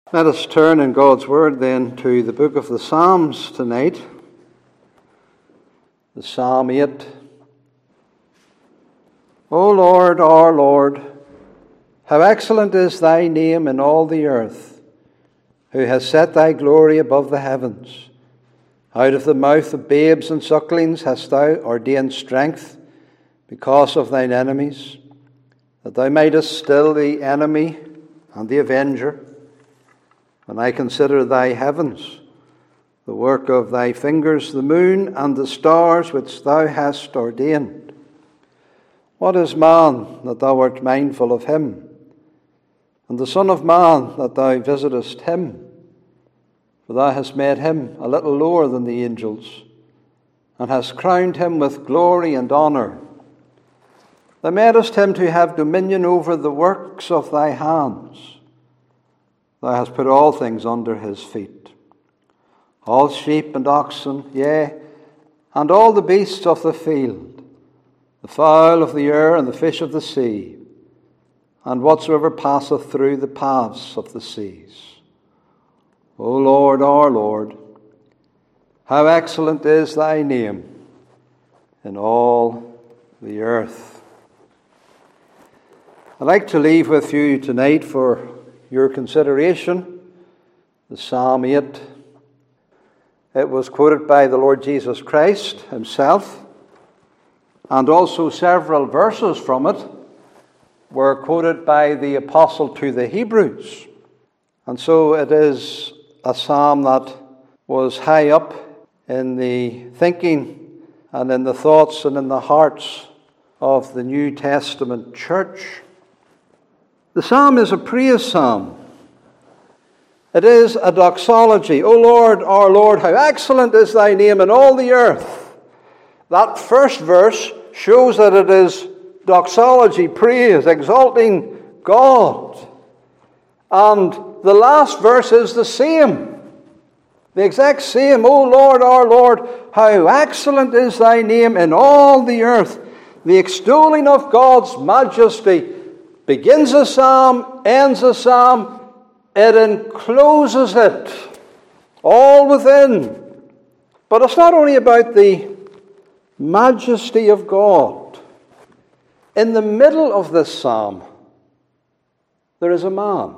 Let us turn in God's Word then to the book of the Psalms tonight. The Psalm 8. O Lord, our Lord, how excellent is thy name in all the earth, who has set thy glory above the heavens. Out of the mouth of babes and sucklings hast thou ordained strength because of thine enemies, that thou mightest still the enemy and the avenger. When I consider thy heavens, the work of thy fingers, the moon and the stars which thou hast ordained. What is man that thou art mindful of him, and the Son of Man that thou visitest him? For thou hast made him a little lower than the angels, and hast crowned him with glory and honour. Thou madest him to have dominion over the works of thy hands. Thou hast put all things under his feet, all sheep and oxen, yea, and all the beasts of the field, the fowl of the air and the fish of the sea, and whatsoever passeth through the paths of the seas. O Lord, our Lord, how excellent is thy name in all the earth. I'd like to leave with you tonight for your consideration the Psalm 8. It was quoted by the Lord Jesus Christ himself, and also several verses from it were quoted by the apostle to the Hebrews. And so it is a psalm that was high up in the thinking and in the thoughts and in the hearts of the New Testament church. The psalm is a praise psalm. It is a doxology. O Lord, our Lord, how excellent is thy name in all the earth. That first verse shows that it is doxology, praise, exalting God. And the last verse is the same. The exact same. O Lord, our Lord, how excellent is thy name in all the earth. The extolling of God's majesty begins a psalm, ends a psalm, it encloses it, all within. But it's not only about the majesty of God. In the middle of this psalm, there is a man.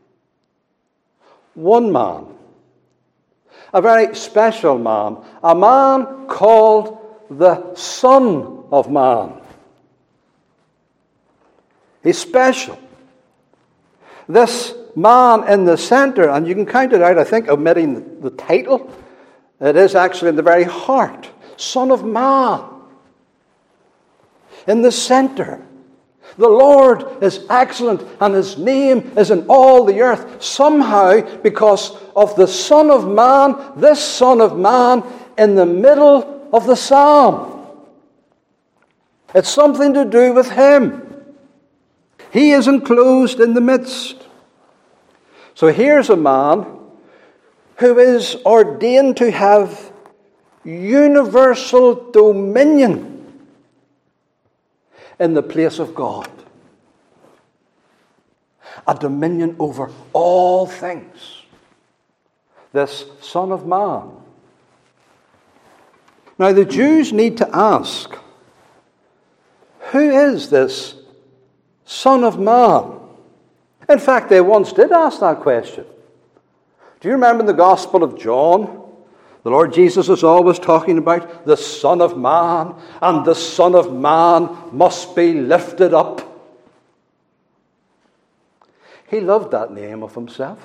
One man. A very special man. A man called the Son of Man. He's special. This man in the center, and you can count it out, I think, omitting the title. It is actually in the very heart. Son of Man. In the center. The Lord is excellent, and his name is in all the earth. Somehow, because of the Son of Man, this Son of Man in the middle of the psalm. It's something to do with him. He is enclosed in the midst. So here's a man who is ordained to have universal dominion in the place of God. A dominion over all things. This Son of Man. Now the Jews need to ask, who is this Son of Man? In fact, they once did ask that question. Do you remember in the Gospel of John? The Lord Jesus is always talking about the Son of Man, and the Son of Man must be lifted up. He loved that name of himself.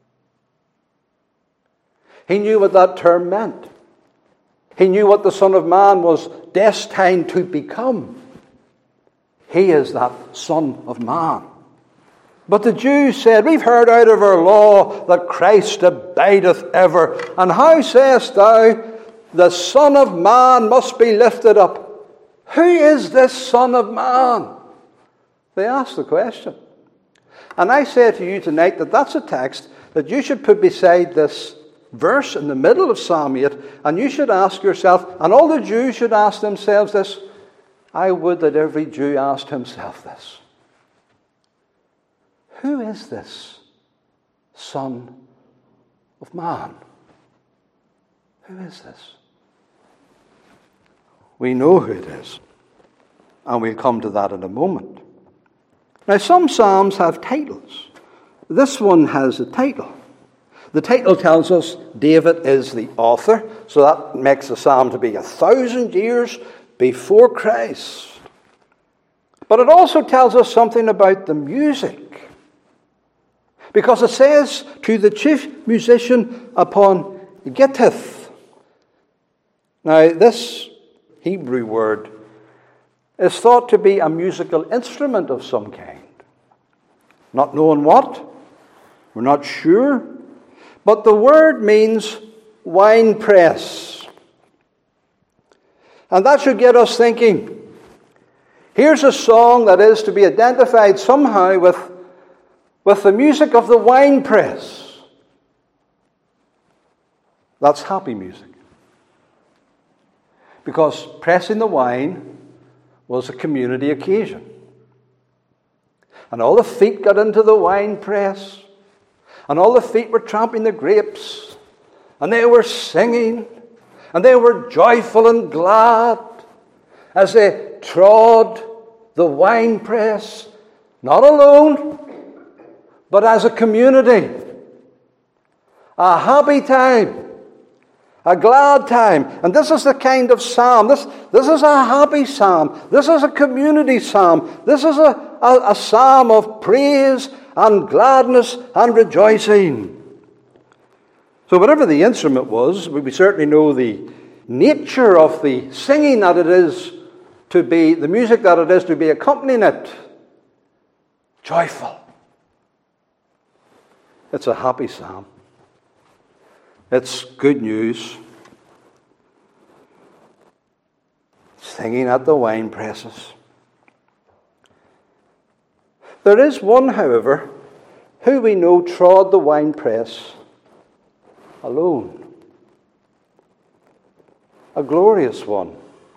He knew what that term meant. He knew what the Son of Man was destined to become. He is that Son of Man. But the Jews said, we've heard out of our law that Christ abideth ever. And how sayest thou, the Son of Man must be lifted up? Who is this Son of Man? They asked the question. And I say to you tonight that that's a text that you should put beside this verse in the middle of Psalm 8. And you should ask yourself, and all the Jews should ask themselves this. I would that every Jew asked himself this. Who is this Son of Man. Who is this? We know who it is, and we'll come to that in a moment. Now, some psalms have titles. This one has a title. The title tells us David is the author, so that makes the psalm to be 1,000 years before Christ. But it also tells us something about the music, because it says, to the chief musician upon Gittith. Now, this Hebrew word is thought to be a musical instrument of some kind. Not knowing what, we're not sure, but the word means winepress. And that should get us thinking. Here's a song that is to be identified somehow with the music of the winepress. That's happy music. Because pressing the wine was a community occasion. And all the feet got into the wine press. And all the feet were tramping the grapes. And they were singing. And they were joyful and glad as they trod the wine press. Not alone, but as a community. A happy time. A glad time. And this is the kind of psalm. This is a happy psalm. This is a community psalm. This is a psalm of praise and gladness and rejoicing. So whatever the instrument was, we certainly know the nature of the singing that it is to be, the music that it is to be accompanying it. Joyful. It's a happy psalm. It's good news. Singing at the wine presses. There is one, however, who we know trod the wine press alone. A glorious one.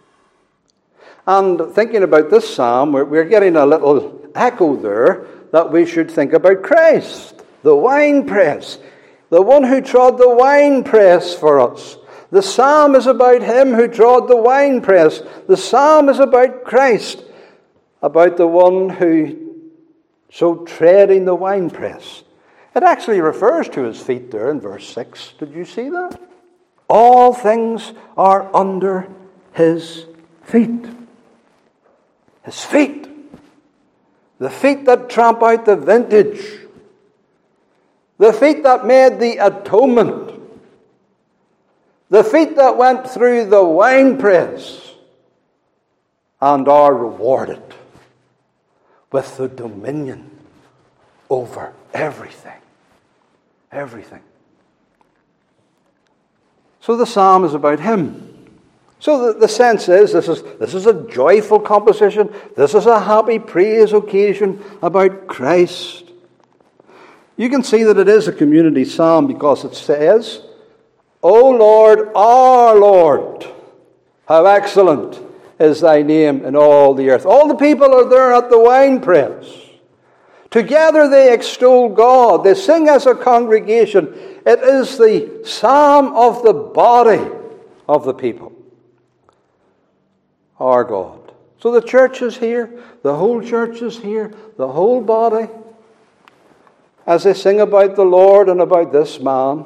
And thinking about this psalm, we're getting a little echo there that we should think about Christ, the wine press. The one who trod the winepress for us. The psalm is about him who trod the winepress. The psalm is about Christ, about the one who so treading the winepress. It actually refers to his feet there in verse 6. Did you see that? All things are under his feet. His feet. The feet that tramp out the vintage. The feet that made the atonement. The feet that went through the winepress and are rewarded with the dominion over everything. Everything. So the psalm is about him. So the sense is, this is a joyful composition. This is a happy praise occasion about Christ. You can see that it is a community psalm because it says, O Lord, our Lord, how excellent is thy name in all the earth. All the people are there at the winepress. Together they extol God. They sing as a congregation. It is the psalm of the body of the people. Our God. So the church is here. The whole church is here. The whole body. As they sing about the Lord and about this man.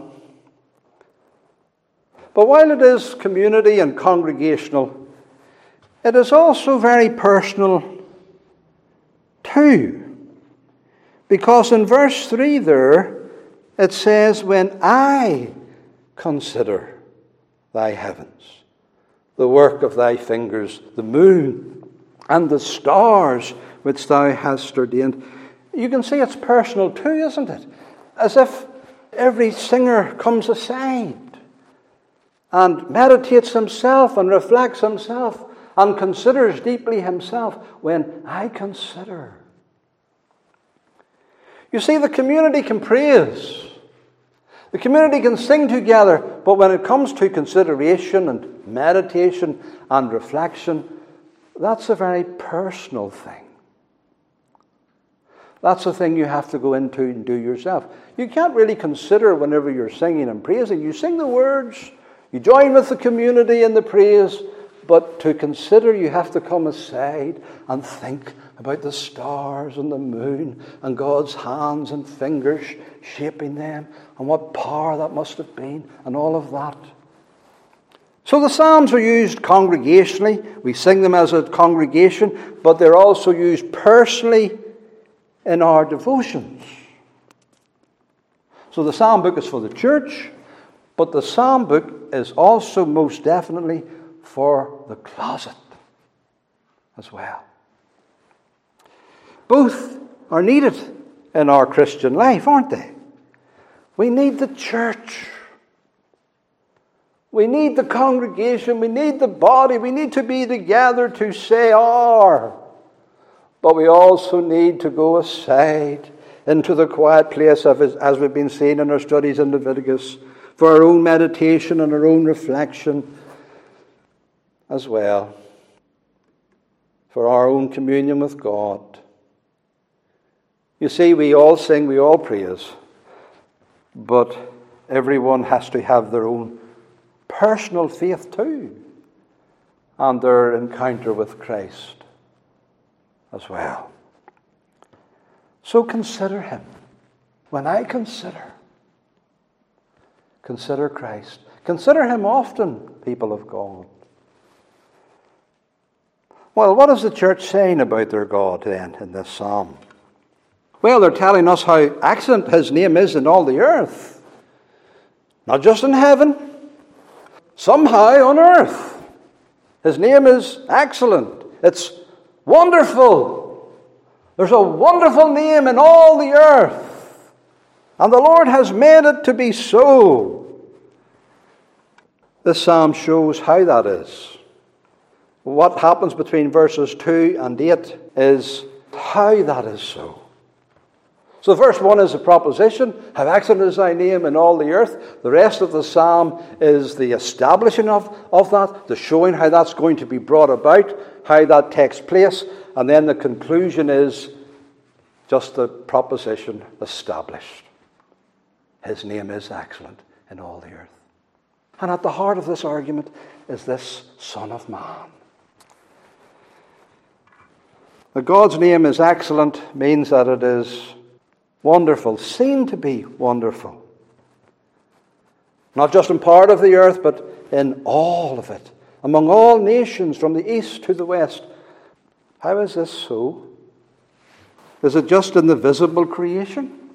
But while it is community and congregational, it is also very personal too. Because in verse 3 there, it says, when I consider thy heavens, the work of thy fingers, the moon and the stars which thou hast ordained. You can see it's personal too, isn't it? As if every singer comes aside and meditates himself and reflects himself and considers deeply himself when I consider. You see, the community can praise. The community can sing together, but when it comes to consideration and meditation and reflection, that's a very personal thing. That's the thing you have to go into and do yourself. You can't really consider whenever you're singing and praising. You sing the words, you join with the community in the praise, but to consider you have to come aside and think about the stars and the moon and God's hands and fingers shaping them and what power that must have been and all of that. So the Psalms are used congregationally. We sing them as a congregation, but they're also used personally in our devotions. So the Psalm book is for the church, but the Psalm book is also most definitely for the closet as well. Both are needed in our Christian life, aren't they? We need the church. We need the congregation. We need the body. We need to be together to say our. But we also need to go aside into the quiet place, as we've been seeing in our studies in Leviticus, for our own meditation and our own reflection as well, for our own communion with God. You see, we all sing, we all praise, but everyone has to have their own personal faith too, and their encounter with Christ as well. So consider Him. When I consider Christ. Consider Him often, people of God. Well, what is the church saying about their God then in this psalm? Well, they're telling us how excellent His name is in all the earth. Not just in heaven, somehow on earth. His name is excellent. It's wonderful. There's a wonderful name in all the earth. And the Lord has made it to be so. This psalm shows how that is. What happens between verses 2 and 8 is how that is so. So verse 1 is a proposition. How excellent is thy name in all the earth. The rest of the psalm is the establishing of that, the showing how that's going to be brought about, how that takes place. And then the conclusion is just the proposition established. His name is excellent in all the earth. And at the heart of this argument is this Son of Man. That God's name is excellent means that it is wonderful, seen to be wonderful. Not just in part of the earth, but in all of it. Among all nations, from the east to the west. How is this so? Is it just in the visible creation?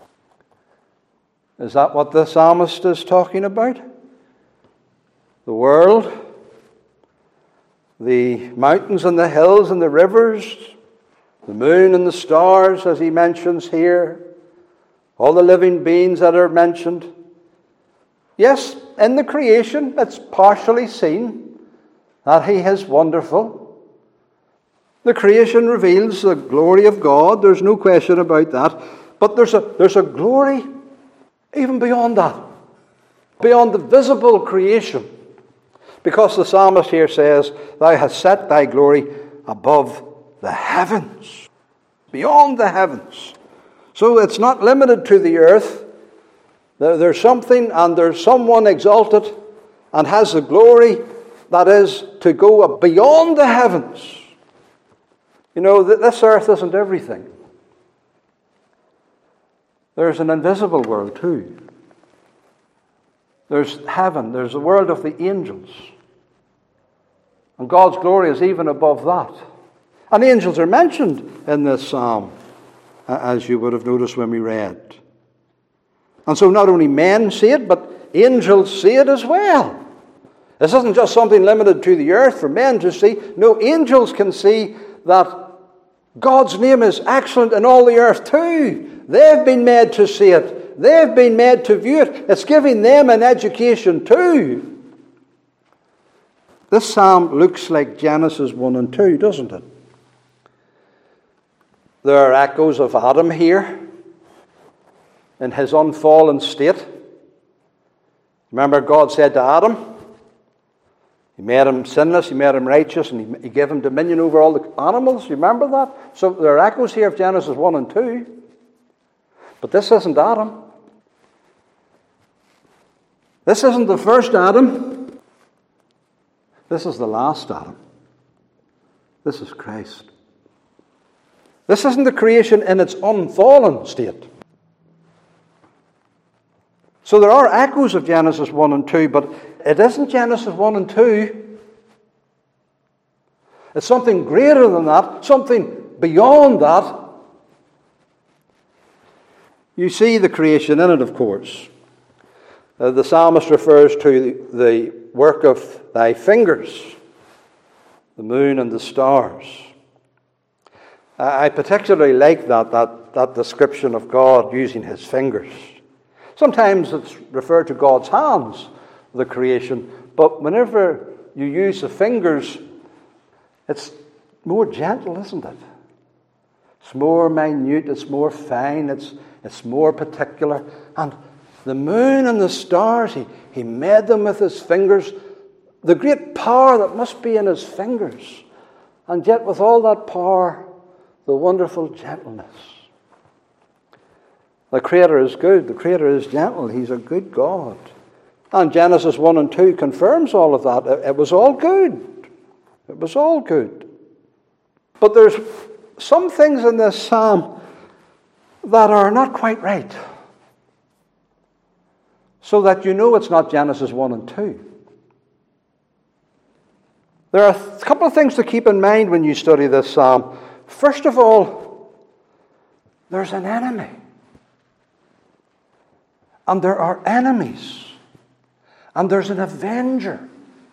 Is that what the psalmist is talking about? The world, the mountains and the hills and the rivers, the moon and the stars, as he mentions here, all the living beings that are mentioned. Yes, in the creation, it's partially seen that He is wonderful. The creation reveals the glory of God. There's no question about that. But there's a glory even beyond that, beyond the visible creation. Because the psalmist here says, Thou hast set Thy glory above the heavens, beyond the heavens. So it's not limited to the earth. There's something and there's someone exalted and has the glory that is to go beyond the heavens. You know, this earth isn't everything. There's an invisible world too. There's heaven. There's the world of the angels. And God's glory is even above that. And angels are mentioned in this psalm, as you would have noticed when we read. And so not only men see it, but angels see it as well. This isn't just something limited to the earth for men to see. No, angels can see that God's name is excellent in all the earth too. They've been made to see it. They've been made to view it. It's giving them an education too. This psalm looks like Genesis 1 and 2, doesn't it? There are echoes of Adam here in his unfallen state. Remember, God said to Adam, He made him sinless, he made him righteous, and he gave him dominion over all the animals. You remember that? So there are echoes here of Genesis 1 and 2. But this isn't Adam. This isn't the first Adam. This is the last Adam. This is Christ. This isn't the creation in its unfallen state. So there are echoes of Genesis 1 and 2, but it isn't Genesis 1 and 2. It's something greater than that, something beyond that. You see the creation in it, of course. The psalmist refers to the work of thy fingers, the moon and the stars. I particularly like that description of God using his fingers. Sometimes it's referred to God's hands, the creation, but whenever you use the fingers, it's more gentle, isn't it? It's more minute, it's more fine, it's more particular. And the moon and the stars, he made them with his fingers. The great power that must be in his fingers. And yet with all that power, the wonderful gentleness. The Creator is good. The Creator is gentle. He's a good God. And Genesis 1 and 2 confirms all of that. It was all good. It was all good. But there's some things in this psalm that are not quite right. So that you know it's not Genesis 1 and 2. There are a couple of things to keep in mind when you study this psalm. First of all, there's an enemy. And there are enemies. And there's an avenger.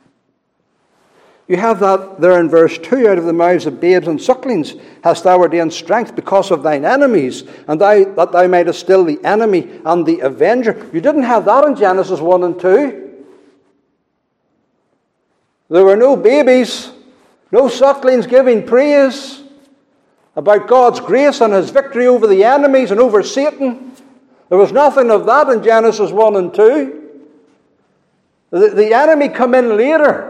You have that there in verse 2, out of the mouths of babes and sucklings hast thou ordained strength because of thine enemies, and that thou mightest still the enemy and the avenger. You didn't have that in Genesis 1 and 2. There were no babies, no sucklings giving praise about God's grace and his victory over the enemies and over Satan. There was nothing of that in Genesis 1 and 2. The enemy come in later,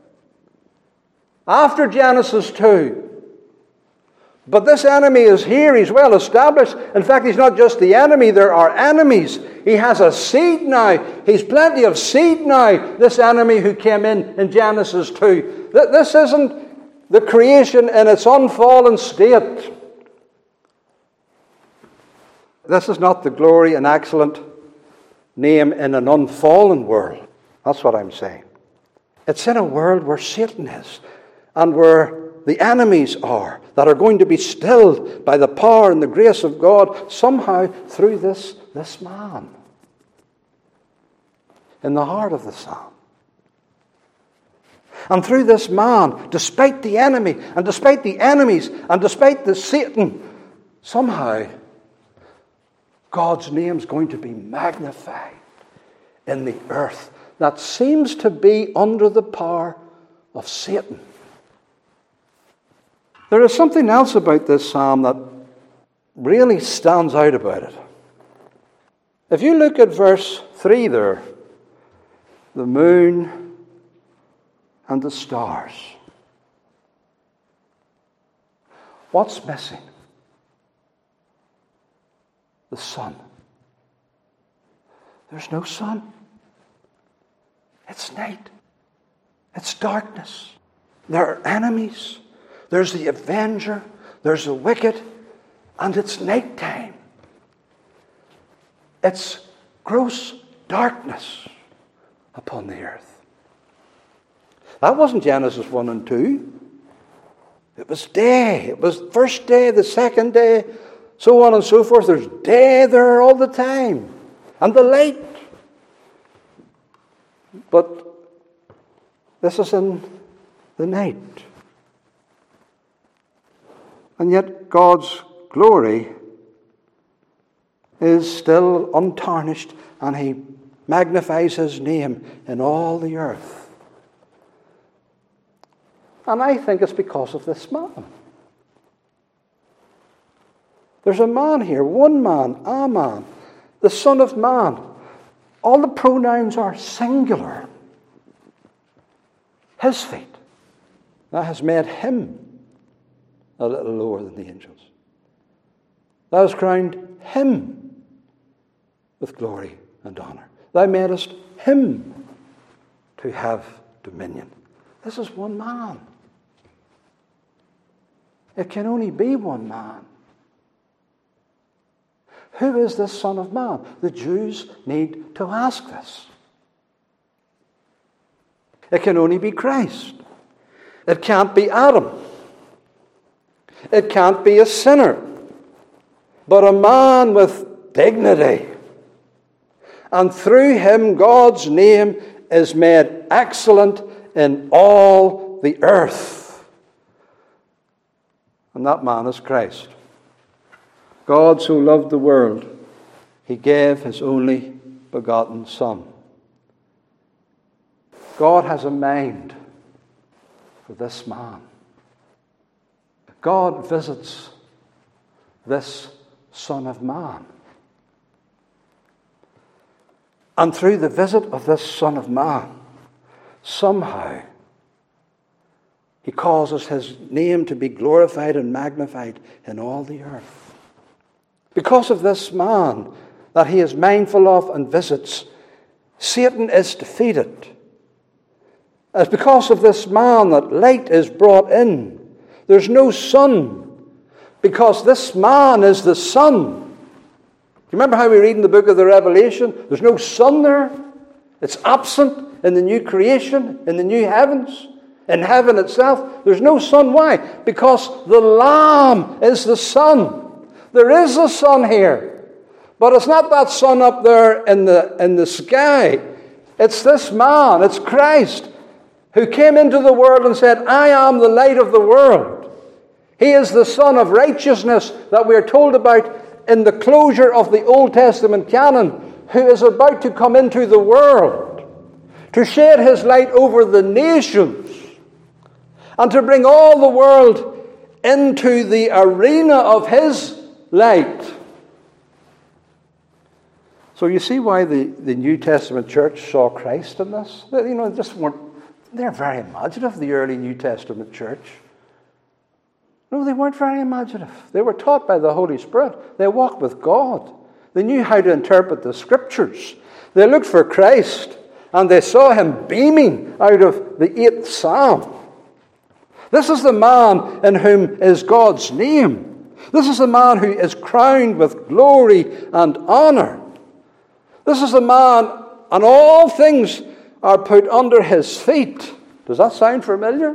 after Genesis 2. But this enemy is here. He's well established. In fact, he's not just the enemy. There are enemies. He has a seed now. He's plenty of seed now, this enemy who came in Genesis 2. This isn't the creation in its unfallen state. This is not the glory and excellent name in an unfallen world. That's what I'm saying. It's in a world where Satan is and where the enemies are that are going to be stilled by the power and the grace of God somehow through this man in the heart of the psalm. And through this man, despite the enemy and despite the enemies and despite the Satan, somehow God's name is going to be magnified in the earth that seems to be under the power of Satan. There is something else about this psalm that really stands out about it. If you look at verse 3 there, the moon and the stars. What's missing? The sun. There's no sun. It's night. It's darkness. There are enemies. There's the avenger. There's the wicked. And it's nighttime. It's gross darkness upon the earth. That wasn't Genesis 1 and 2. It was day. It was the first day, the second day, so on and so forth. There's day there all the time. And the light. But this is in the night. And yet God's glory is still untarnished, and he magnifies his name in all the earth. And I think it's because of this man. There's a man here, one man, a man, the Son of Man. All the pronouns are singular. his feet. That has made him a little lower than the angels. Thou hast crowned him with glory and honor. Thou madest him to have dominion. This is one man. It can only be one man. Who is this Son of Man? The Jews need to ask this. It can only be Christ. It can't be Adam. It can't be a sinner, but a man with dignity. And through him, God's name is made excellent in all the earth. And that man is Christ. God so loved the world, he gave his only begotten Son. God has a mind for this man. God visits this Son of Man. And through the visit of this Son of Man, somehow he causes his name to be glorified and magnified in all the earth. Because of this man that he is mindful of and visits, Satan is defeated. It's because of this man that light is brought in. There's no sun, because this man is the sun. You remember how we read in the book of the Revelation? There's no sun there. It's absent in the new creation, in the new heavens. In heaven itself, there's no sun. Why? Because the Lamb is the sun. There is a sun here. But it's not that sun up there in the sky. It's this man, it's Christ, who came into the world and said, I am the light of the world. He is the Son of righteousness that we are told about in the closure of the Old Testament canon, who is about to come into the world to shed his light over the nations and to bring all the world into the arena of his light. So you see why the New Testament church saw Christ in this? They're very imaginative, the early New Testament church. No, they weren't very imaginative. They were taught by the Holy Spirit. They walked with God. They knew how to interpret the Scriptures. They looked for Christ, and they saw him beaming out of the 8th Psalm. This is the man in whom is God's name. This is the man who is crowned with glory and honor. This is the man, and all things are put under his feet. Does that sound familiar?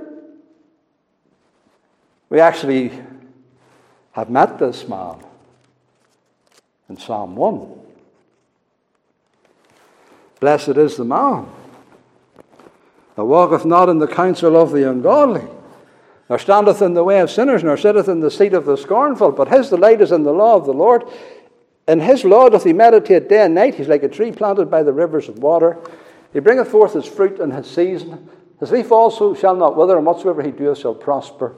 We actually have met this man in Psalm 1. Blessed is the man that walketh not in the counsel of the ungodly, nor standeth in the way of sinners, nor sitteth in the seat of the scornful. But his delight is in the law of the Lord. In his law doth he meditate day and night. He's like a tree planted by the rivers of water. He bringeth forth his fruit in his season. His leaf also shall not wither, and whatsoever he doeth shall prosper.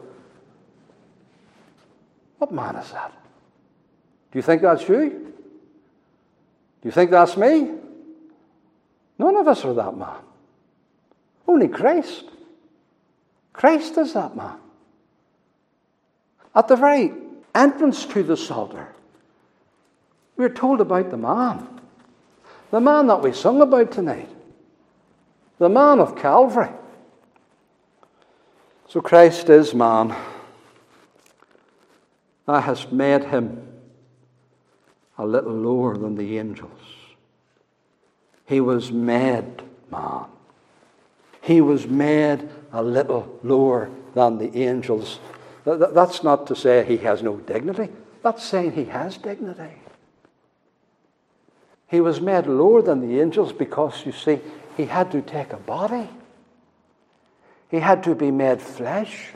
What man is that? Do you think that's you? Do you think that's me? None of us are that man. Only Christ. Christ is that man. At the very entrance to the Psalter, we're told about the man that we sung about tonight, the man of Calvary. So Christ is man. Thou hast made him a little lower than the angels. He was made man. He was made a little lower than the angels. That's not to say he has no dignity. That's saying he has dignity. He was made lower than the angels because, you see, he had to take a body. He had to be made flesh.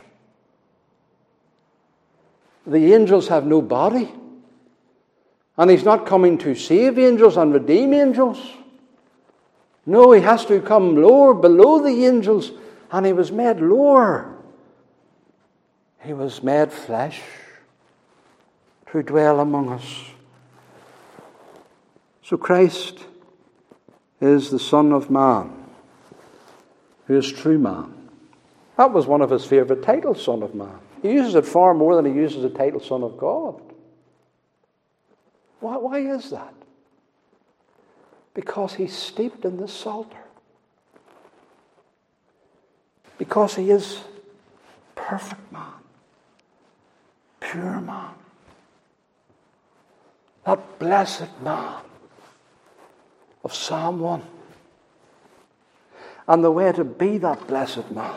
The angels have no body. And he's not coming to save angels and redeem angels. No, he has to come lower, below the angels. And he was made lower. He was made flesh to dwell among us. So Christ is the Son of Man, who is true man. That was one of his favourite titles, Son of Man. He uses it far more than he uses the title Son of God. Why is that? Because he's steeped in the Psalter. Because he is perfect man. Pure man. That blessed man of Psalm 1. And the way to be that blessed man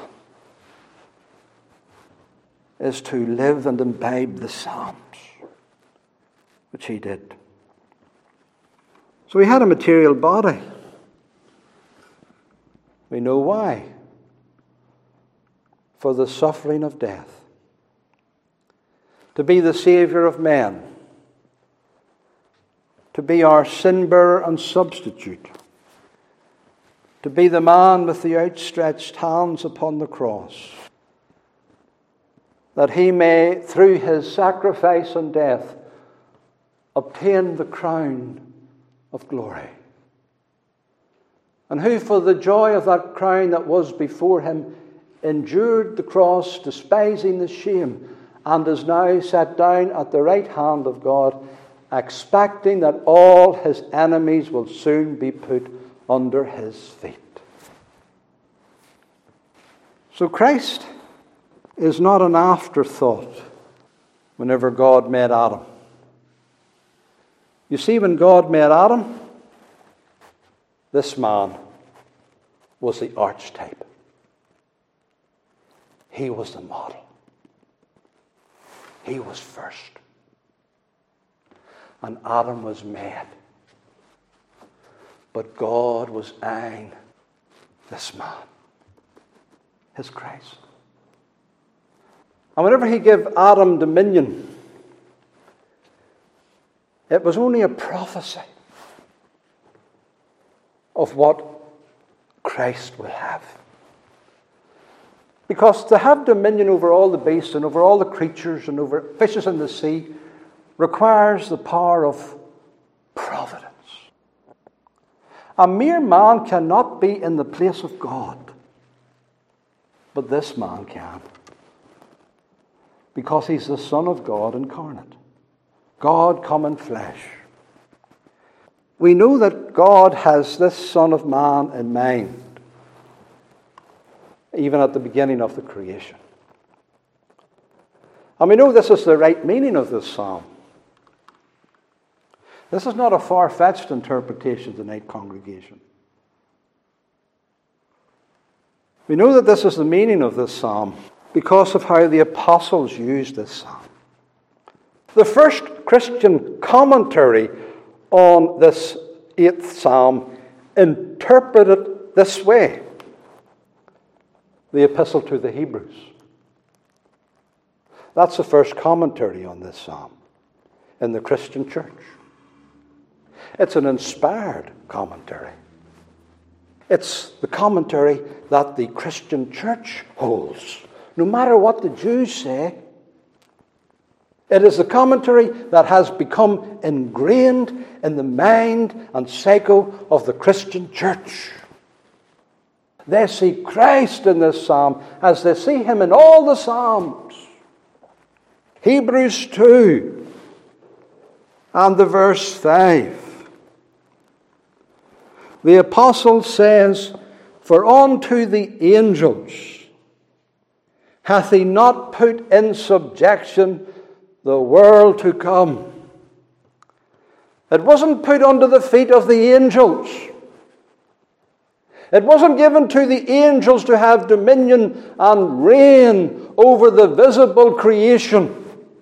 is to live and imbibe the Psalms, which he did. So he had a material body. We know why. For the suffering of death. To be the Saviour of men. To be our sin-bearer and substitute. To be the man with the outstretched hands upon the cross. That he may, through his sacrifice and death, obtain the crown of glory. And who, for the joy of that crown that was before him, endured the cross, despising the shame, and is now sat down at the right hand of God, expecting that all his enemies will soon be put under his feet. So Christ is not an afterthought whenever God made Adam. You see, when God made Adam, this man was the archetype. He was the model. He was first. And Adam was made. But God was eyeing this man, his Christ. And whenever he gave Adam dominion, it was only a prophecy of what Christ will have. Because to have dominion over all the beasts and over all the creatures and over fishes in the sea requires the power of providence. A mere man cannot be in the place of God, but this man can. Because he's the Son of God incarnate. God come in flesh. We know that God has this Son of Man in mind, even at the beginning of the creation. And we know this is the right meaning of this psalm. This is not a far-fetched interpretation tonight, congregation. We know that this is the meaning of this psalm because of how the apostles used this psalm. The first Christian commentary on this 8th psalm interpreted it this way. The Epistle to the Hebrews. That's the first commentary on this psalm in the Christian church. It's an inspired commentary. It's the commentary that the Christian church holds. No matter what the Jews say, it is the commentary that has become ingrained in the mind and psyche of the Christian church. They see Christ in this psalm as they see him in all the psalms. Hebrews 2 and the verse 5. The apostle says, "For unto the angels hath he not put in subjection the world to come." It wasn't put under the feet of the angels. It wasn't given to the angels to have dominion and reign over the visible creation.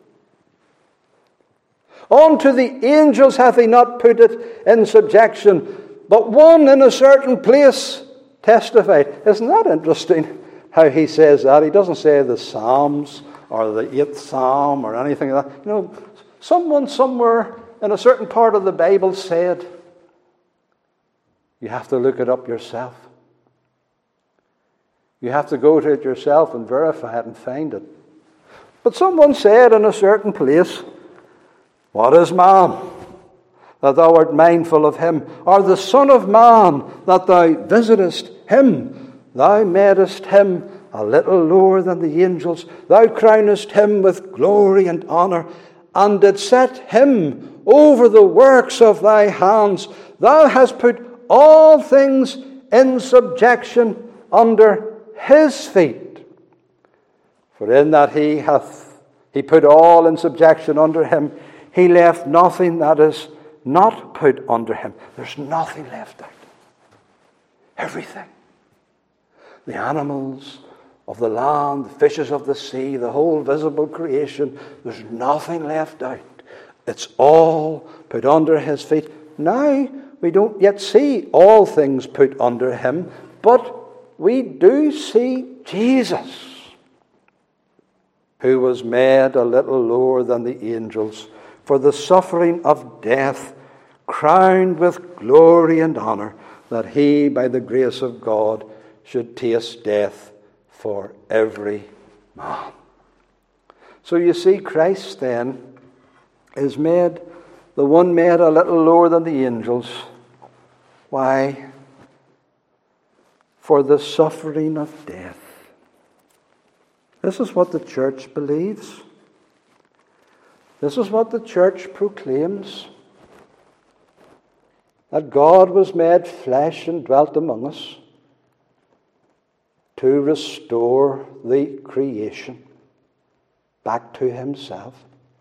Unto the angels hath he not put it in subjection, but one in a certain place testified. Isn't that interesting how he says that? He doesn't say the Psalms or the 8th Psalm or anything like that. You know, someone somewhere in a certain part of the Bible said, you have to look it up yourself. You have to go to it yourself and verify it and find it. But someone said in a certain place, "What is man, that thou art mindful of him? Or the Son of Man, that thou visitest him? Thou madest him a little lower than the angels. Thou crownest him with glory and honour, and didst set him over the works of thy hands. Thou hast put all things in subjection under his feet. For in that he put all in subjection under him, he left nothing that is not put under him. There's nothing left out. Everything. The animals of the land, the fishes of the sea, the whole visible creation, there's nothing left out. It's all put under his feet. Now, we don't yet see all things put under him, but we do see Jesus, who was made a little lower than the angels for the suffering of death, crowned with glory and honour, that he, by the grace of God, should taste death for every man. So you see, Christ then is made, the one made a little lower than the angels. Why? For the suffering of death. This is what the church believes. This is what the church proclaims. That God was made flesh and dwelt among us to restore the creation back to himself,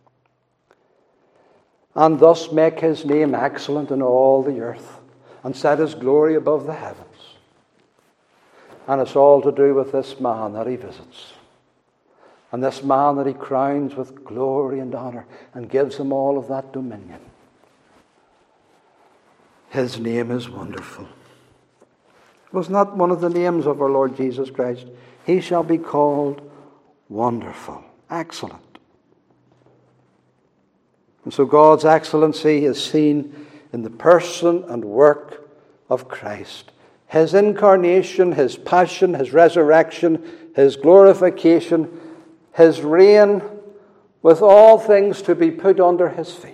and thus make his name excellent in all the earth, and set his glory above the heavens. And it's all to do with this man that he visits, and this man that he crowns with glory and honour, and gives him all of that dominion. His name is wonderful. It was not one of the names of our Lord Jesus Christ. He shall be called Wonderful, Excellent. And so God's excellency is seen in the person and work of Christ. His incarnation, his passion, his resurrection, his glorification, his reign, with all things to be put under his feet.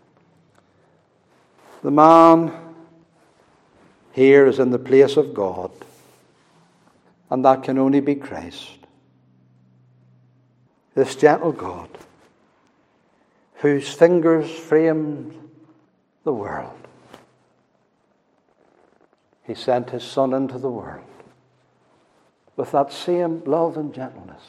The man here is in the place of God, and that can only be Christ. This gentle God, whose fingers framed the world. He sent his Son into the world with that same love and gentleness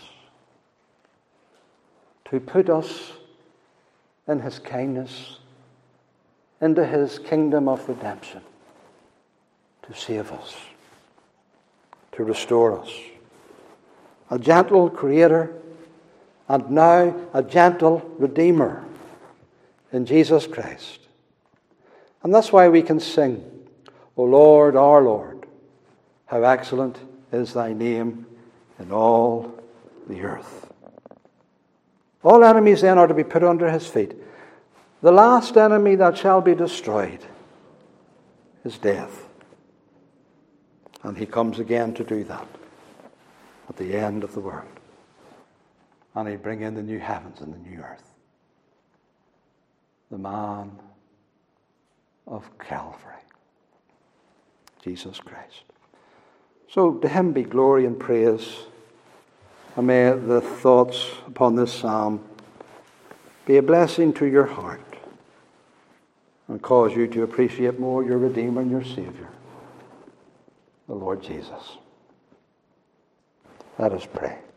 to put us in his kindness into his kingdom of redemption, to save us, to restore us. A gentle creator, and now a gentle redeemer in Jesus Christ. And that's why we can sing, O Lord, our Lord, how excellent is thy name in all the earth. All enemies then are to be put under his feet. The last enemy that shall be destroyed is death. And he comes again to do that at the end of the world. And he'll bring in the new heavens and the new earth. The man of Calvary, Jesus Christ. So to him be glory and praise. And may the thoughts upon this psalm be a blessing to your heart and cause you to appreciate more your Redeemer and your Savior, the Lord Jesus. Let us pray.